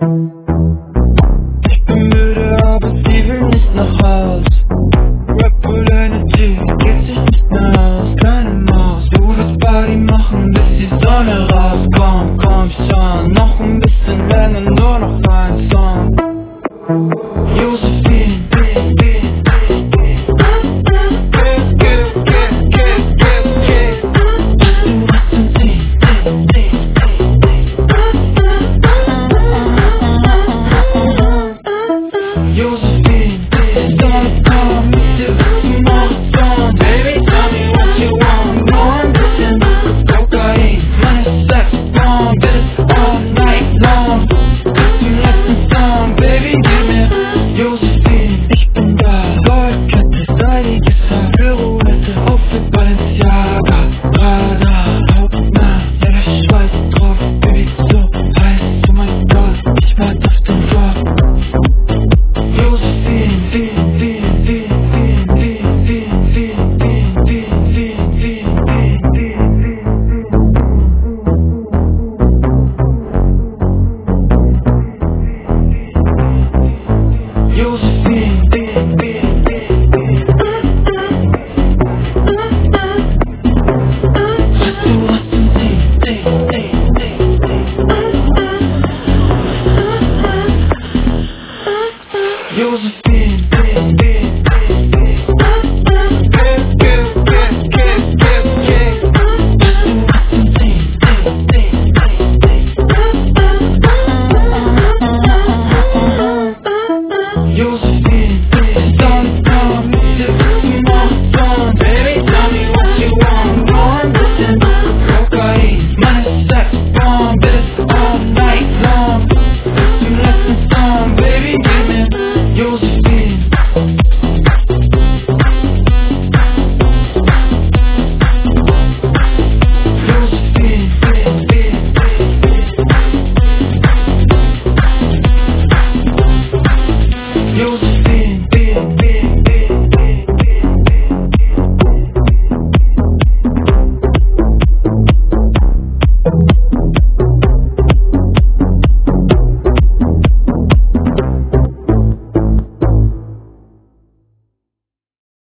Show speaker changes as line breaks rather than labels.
Ich bin müde, aber sie will nicht nach Haus. Red Bull Energy geht sich nicht mehr aus. Kleine Maus, du willst Party machen, bis die Sonne rauskommt. Komm schon, noch ein bisschen länger, nur noch ein Song. Josephine, Josephine.